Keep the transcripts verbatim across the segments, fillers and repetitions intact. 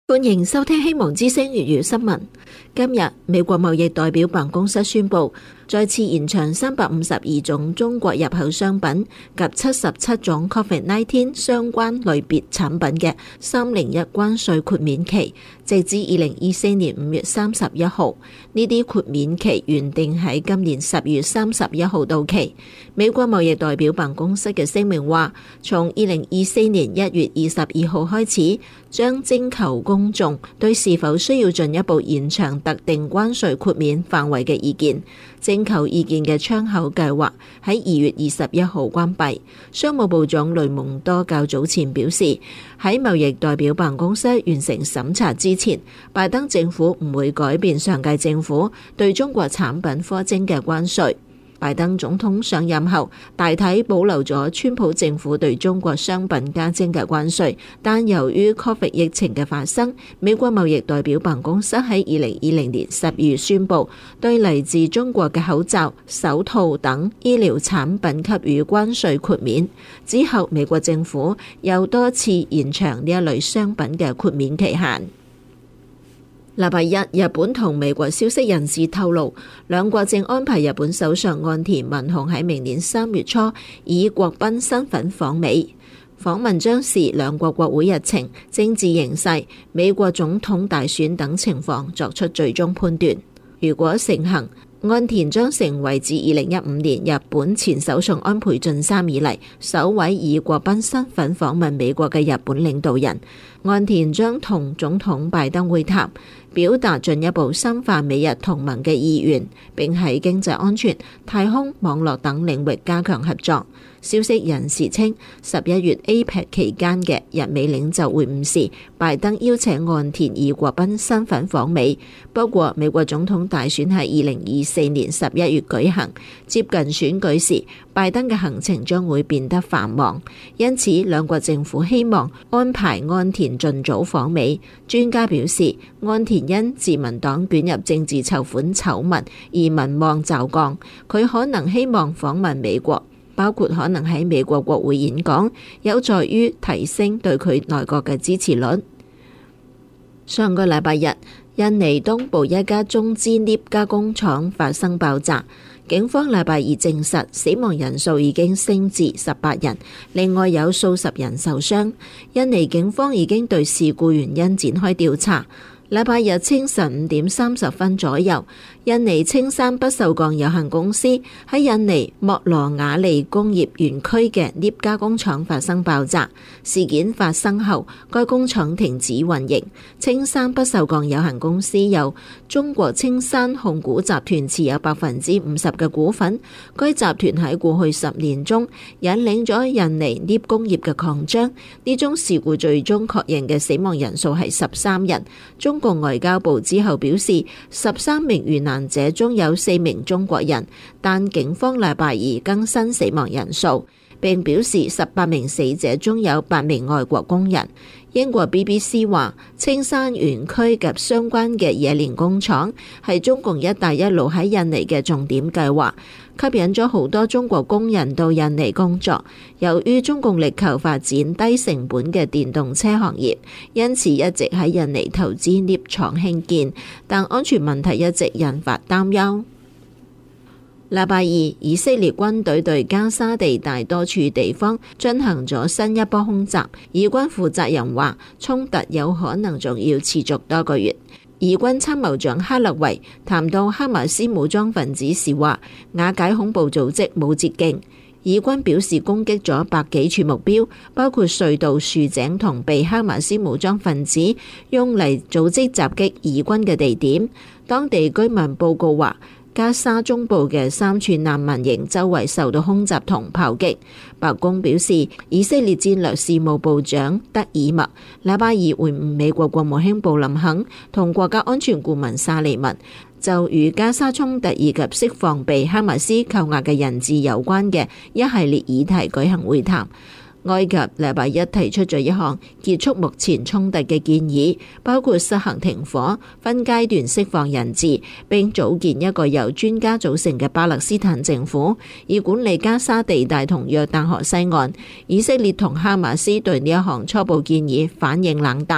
歡迎收聽希望之聲粵語新聞。今日美國貿易代表辦公室宣布，再次延長三百五十二種中國入口商品及七十七種 Covid 十九 相關類別產品嘅三零一關稅豁免期，直至二零二四年五月三十一號。呢啲豁免期原定喺今年十月三十一號到期。美國貿易代表辦公室嘅聲明話，從二零二四年一月二十二號開始，將徵求公眾對是否需要進一步延長特定關稅豁免範圍嘅意見。徵求意見嘅窗口計劃喺二月二十一號關閉。商務部長雷蒙多較早前表示，喺貿易代表辦公室完成審查之前，拜登政府唔會改變上屆政府對中國產品課徵嘅關稅。拜登總統上任後大體保留咗川普政府對中國商品加徵嘅關稅，但由於 Covid 疫情嘅發生，美國貿易代表辦公室喺二零二零年十二月宣布，對嚟自中國嘅口罩、手套等醫療產品給予關稅豁免。之後，美國政府又多次延長呢一類商品嘅豁免期限。禮拜一，日本同美國消息人士透露，兩國正安排日本首相岸田文雄喺明年三月初以國賓身份訪美。訪問將視兩國國會日程、政治形勢、美國總統大選等情況作出最終判斷。如果成行，岸田將成為自二零一五年日本前首相安倍晉三以嚟首位以國賓身份訪問美國嘅日本領導人。岸田將同總統拜登會談，表達進一步深化美日同盟嘅意願，並喺經濟安全、太空、網絡等領域加強合作。消息人士稱，十一月 A P E C 期間嘅日美領袖會晤時，拜登邀請岸田以國賓身份訪美。不過，美國總統大選喺二零二四年十一月舉行，接近選舉時，拜登嘅行程將會變得繁忙，因此兩國政府希望安排岸田盡早訪美。專家表示，岸田因自民黨捲入政治籌款醜聞而民望驟降，佢可能希望訪問美國，包括可能喺美國國會演講，有助於提升對佢內閣嘅支持率。上個禮拜日，印尼東部一家中資鎳加工廠發生爆炸，警方禮拜二證實死亡人數已經升至十八人，另外有數十人受傷。印尼警方已經對事故原因展開調查。禮拜日清晨五點三十分左右，印尼青山不鏽鋼有限公司喺印尼莫羅瓦利工業園區嘅鎳加工廠發生爆炸。事件發生後，該工廠停止運營。青山不鏽鋼有限公司由中國青山控股集團持有百分之五十嘅股份。該集團喺過去十年中引領咗印尼鎳工業嘅擴張。呢宗事故最終確認嘅死亡人數係十三人。中國外交部之後表示，十三名遇難者中有四名中國人，但警方禮拜二更新死亡人數，並表示十八名死者中有八名外國工人。英國 B B C 話，青山園區及相關嘅冶煉工廠係中共一帶一路喺印尼嘅重點計劃，吸引咗好多中國工人到印尼工作。由於中共力求發展低成本嘅電動車行業，因此一直喺印尼投資鎳廠興建，但安全問題一直引發擔憂。禮拜二，以色列軍隊對加沙地帶多處地方進行咗新一波空襲。以軍負責人話，衝突有可能仲要持續多個月。以軍參謀長哈勒維談到哈馬斯武裝分子時話，瓦解恐怖組織冇捷徑。以軍表示攻擊咗百幾處目標，包括隧道、豎井同被哈馬斯武裝分子用嚟組織襲擊以軍嘅地點。當地居民報告話，加沙中部嘅三處難民營周圍受到空襲同炮擊。白宮表示，以色列戰略事務部長德爾默禮拜二會晤美國國務卿布林肯同國家安全顧問沙利文，就與加沙衝突以及釋放被哈馬斯扣押嘅人質有關嘅一系列議題舉行會談。埃及禮拜一提出咗一項結束目前衝突嘅建議，包括實行停火、分階段釋放人質，並組建一個由專家組成嘅巴勒斯坦政府，以管理加沙地帶同約旦河西岸。以色列同哈馬斯對呢一項初步建議反應冷淡。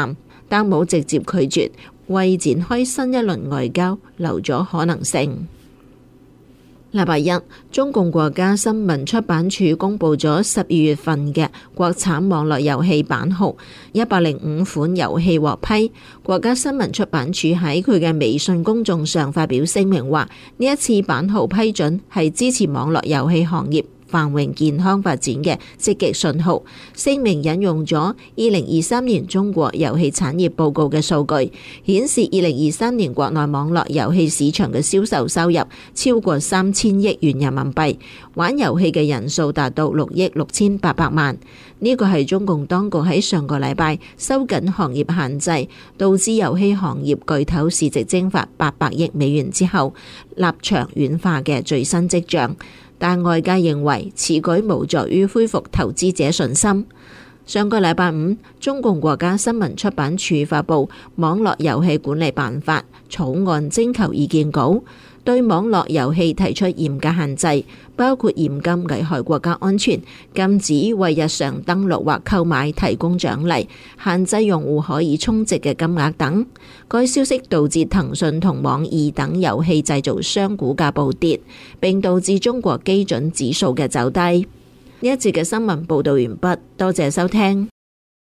但冇直接拒絕，為展開新一輪外交留咗可能性。禮拜一，中共國家新聞出版處公布咗十二月份嘅國產網絡遊戲版號，一百零五款遊戲獲批。國家新聞出版處喺佢嘅微信公眾上發表聲明話，呢一次版號批准係支持網絡遊戲行業繁榮健康發展嘅積極信號。聲明引用咗二零二三年中國遊戲產業報告嘅數據，顯示二零二三年國內網絡遊戲市場嘅銷售收入超過三千億元人民幣，玩遊戲嘅人數達到六億六千八百萬。呢個係中共當局喺上個禮拜收緊行業限制，導致遊戲行業巨頭市值蒸發八百億美元之後，立場軟化嘅最新跡象。但外界認為此舉無助於恢復投資者信心。上個禮拜五，中共國家新聞出版處發布《網絡遊戲管理辦法》草案徵求意見稿，對網絡遊戲提出嚴格限制，包括嚴禁危害國家安全、禁止為日常登錄或購買提供獎勵、限制用戶可以充值嘅金額等。該消息導致騰訊同網易等遊戲製造商股價暴跌，並導致中國基準指數嘅走低。呢一節嘅新聞報道完畢，多謝收聽。